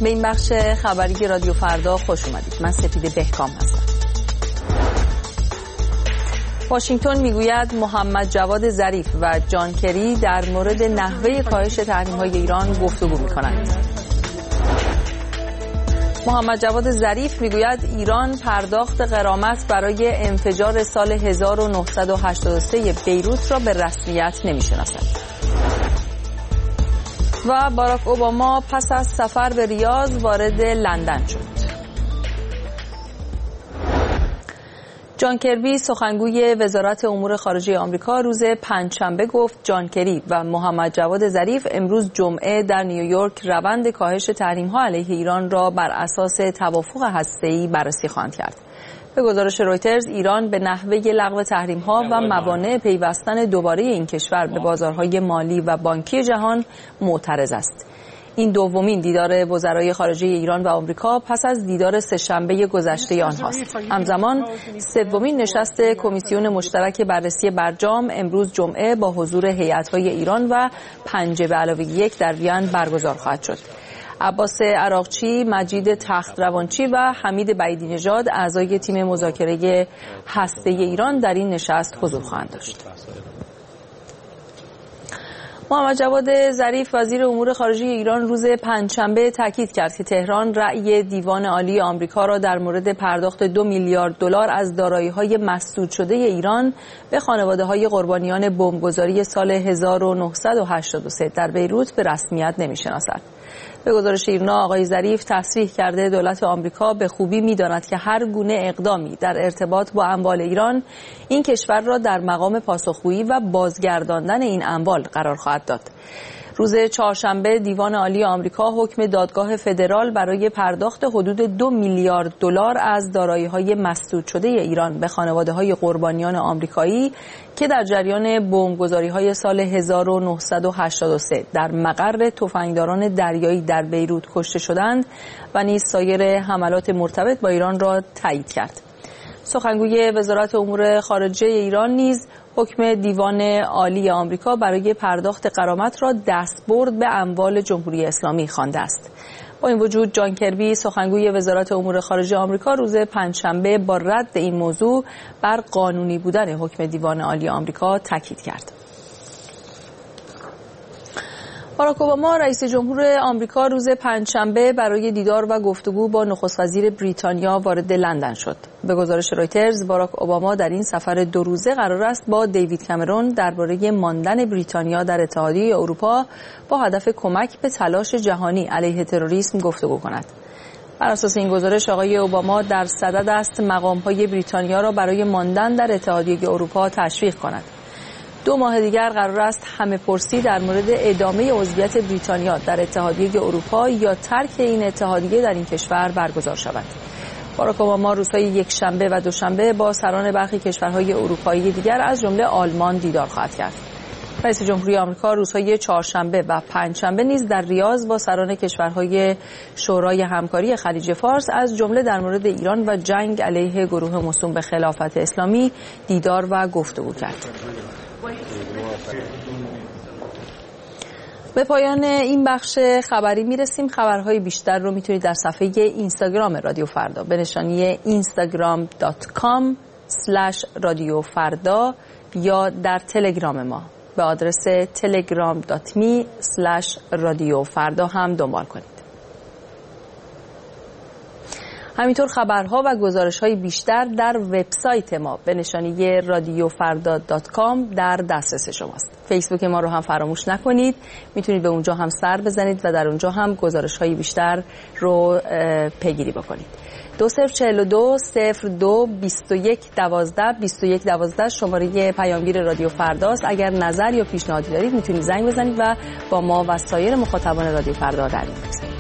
به این بخش خبری رادیو فردا خوش اومدید. من سپید بهکام هستم. واشنگتن میگوید محمد جواد ظریف و جان کری در مورد نحوه کاهش تحریم‌های ایران گفتگو می‌کنند. محمد جواد ظریف میگوید ایران پرداخت غرامت برای انفجار سال 1983 بیروت را به رسمیت نمی‌شناسد. و باراک اوباما پس از سفر به ریاض وارد لندن شد. جان کربی سخنگوی وزارت امور خارجه آمریکا روز پنجشنبه گفت جان کری و محمد جواد ظریف امروز جمعه در نیویورک روند کاهش تحریم‌ها علیه ایران را بر اساس توافق هسته‌ای بررسی خواهند کرد. به گزارش رویترز ایران به نحوه لغو تحریم‌ها و موانع پیوستن دوباره این کشور به بازارهای مالی و بانکی جهان معترض است. این دومین دیدار وزرای خارجه ایران و آمریکا پس از دیدار سه‌شنبه گذشته آنهاست. همزمان سومین نشست کمیسیون مشترک بررسی برجام امروز جمعه با حضور هیئت‌های ایران و 5+1 در وین برگزار خواهد شد. عباس عراقچی، مجید تخت‌روانچی و حمید بعیدی نژاد اعضای تیم مذاکره هسته‌ای ایران در این نشست حضور خواهند داشت. محمد جواد ظریف وزیر امور خارجه ایران روز پنجشنبه تاکید کرد که تهران رأی دیوان عالی آمریکا را در مورد پرداخت 2 میلیارد دلار از دارایی‌های مسدود شده ایران به خانواده‌های قربانیان بمبگذاری سال 1983 در بیروت به رسمیت نمی‌شناسد. به گزارش ایرنا آقای ظریف تصریح کرده دولت آمریکا به خوبی می‌داند که هر گونه اقدامی در ارتباط با اموال ایران این کشور را در مقام پاسخگویی و بازگرداندن این اموال قرار خواهد داد. روز چهارشنبه دیوان عالی آمریکا حکم دادگاه فدرال برای پرداخت حدود 2 میلیارد دلار از دارایی‌های مسدود شده ایران به خانواده‌های قربانیان آمریکایی که در جریان بمبگذاری‌های سال 1983 در مقر تفنگداران دریایی در بیروت کشته شدند و نیز سایر حملات مرتبط با ایران را تایید کرد. سخنگوی وزارت امور خارجه ایران نیز حکم دیوان عالی آمریکا برای پرداخت غرامت را دستبرد به اموال جمهوری اسلامی خوانده است. با این وجود جان کربی سخنگوی وزارت امور خارجه آمریکا روز پنجشنبه با رد این موضوع بر قانونی بودن حکم دیوان عالی آمریکا تاکید کرد. باراک اوباما رئیس جمهور آمریکا روز پنجشنبه برای دیدار و گفتگو با نخست وزیر بریتانیا وارد لندن شد. به گزارش رویترز باراک اوباما در این سفر 2 روزه قرار است با دیوید کامرون درباره ماندن بریتانیا در اتحادیه اروپا با هدف کمک به تلاش جهانی علیه تروریسم گفتگو کند. بر اساس این گزارش آقای اوباما در صدد است مقام‌های بریتانیا را برای ماندن در اتحادیه اروپا تشویق کند. 2 ماه دیگر قرار است همه پرسی در مورد ادامه عضویت بریتانیا در اتحادیه اروپا یا ترک این اتحادیه در این کشور برگزار شود. باراک اوباما روزهای یکشنبه و دوشنبه با سران برخی کشورهای اروپایی دیگر از جمله آلمان دیدار خواهد کرد. رئیس جمهوری آمریکا روزهای چهارشنبه و پنجشنبه نیز در ریاض با سران کشورهای شورای همکاری خلیج فارس از جمله در مورد ایران و جنگ علیه گروه موسوم به خلافت اسلامی دیدار و گفتگو کرد. به پایان این بخش خبری میرسیم. خبرهای بیشتر رو میتونید در صفحه اینستاگرام رادیو فردا به نشانی instagram.com/رادیوفردا یا در تلگرام ما به آدرس telegram.me/رادیوفردا هم دنبال کنید. همینطور خبرها و گزارش‌های بیشتر در وبسایت ما به نشانی radiofarda.com در دسترس شماست. فیسبوک ما رو هم فراموش نکنید. میتونید به اونجا هم سر بزنید و در اونجا هم گزارش‌های بیشتر رو پیگیری بکنید. 2042 02 21 12 21 12 شماره پیامگیر رادیو فرداست. اگر نظر یا پیشنهادی دارید میتونید زنگ بزنید و با ما و سایر مخاطبان رادیو فردا در میون بگذارید.